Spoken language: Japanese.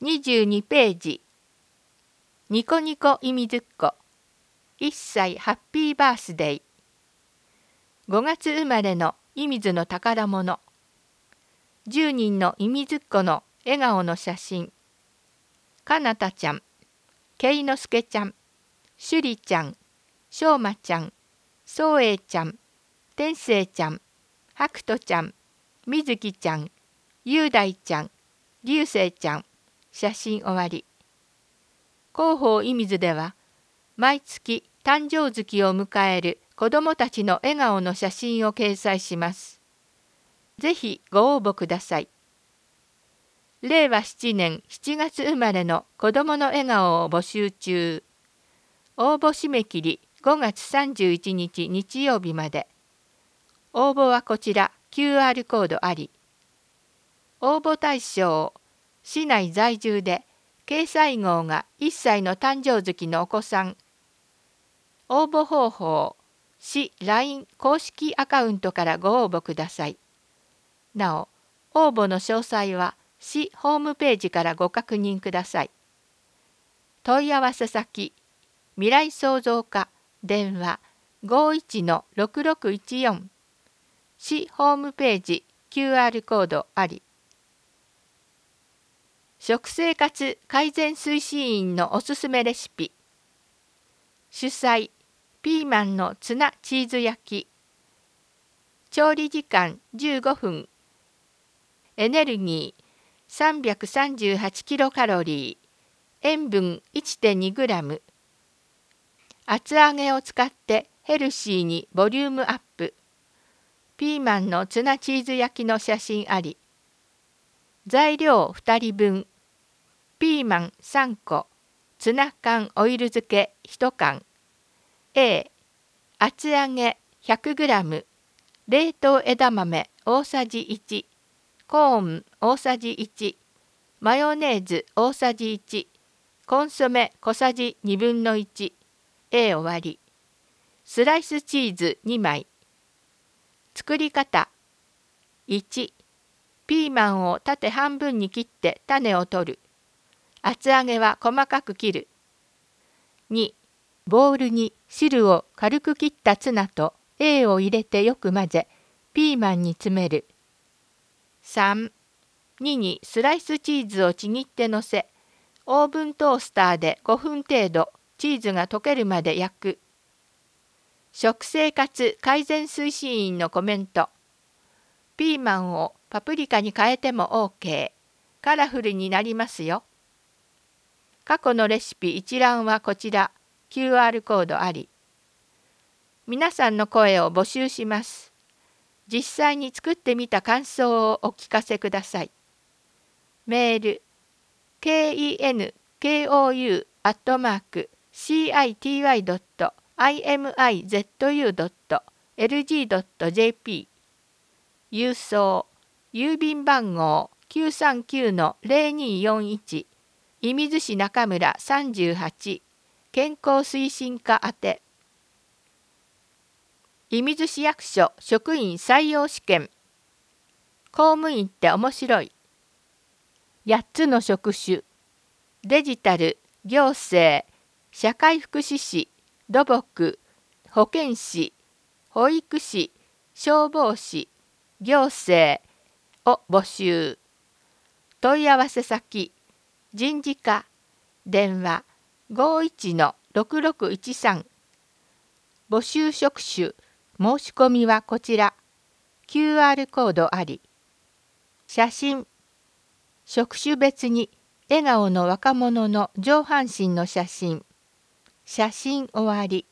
22ページ。ニコニコいみずっこ。1歳ハッピーバースデー。5月生まれのいみずの宝物。10人のいみずっこの笑顔の写真。かなたちゃん、けいのすけちゃん、しゅりちゃん、しょうまちゃん、そうえいちゃん、てんせいちゃん、はくとちゃん、みずきちゃん、ゆうだいちゃん、りゅうせいちゃん。写真終わり。広報いみずでは、毎月誕生月を迎える子どもたちの笑顔の写真を掲載します。ぜひご応募ください。令和7年7月生まれの子どもの笑顔を募集中。応募締め切り5月31日日曜日まで。応募はこちら QR コードあり。応募対象、市内在住で掲載号が1歳の誕生月のお子さん。応募方法、市 LINE 公式アカウントからご応募ください。なお、応募の詳細は市ホームページからご確認ください。問い合わせ先、未来創造課、電話 51-6614。市ホームページ QR コードあり。食生活改善推進員のおすすめレシピ。主菜、ピーマンのツナチーズ焼き。調理時間15分。エネルギー338キロカロリー。塩分 1.2 グラム。厚揚げを使ってヘルシーにボリュームアップ。ピーマンのツナチーズ焼きの写真あり。材料2人分。ピーマン3個。ツナ缶オイル漬け1缶。A、厚揚げ100グラム。冷凍枝豆大さじ1。コーン大さじ1。マヨネーズ大さじ1。コンソメ小さじ2分の1。A 終わり。スライスチーズ2枚。作り方。1、ピーマンを縦半分に切って種を取る。厚揚げは細かく切る。2、ボウルに汁を軽く切ったツナと A を入れてよく混ぜ、ピーマンに詰める。3、2にスライスチーズをちぎってのせ、オーブントースターで5分程度チーズが溶けるまで焼く。食生活改善推進員のコメント。ピーマンをパプリカに変えても OK。カラフルになりますよ。過去のレシピ一覧はこちら。QR コードあり。皆さんの声を募集します。実際に作ってみた感想をお聞かせください。メール kenkoyu@city.imizu.lg.jp 郵送郵便番号 939-0241 射水市中村38健康推進課宛て。射水市役所職員採用試験。公務員って面白い。8つの職種。デジタル、行政、社会福祉士、土木、保健師、保育士、消防士、行政を募集。問い合わせ先、人事課、電話 51-6613。募集職種、申し込みはこちら。QR コードあり。写真、職種別に笑顔の若者の上半身の写真。写真終わり。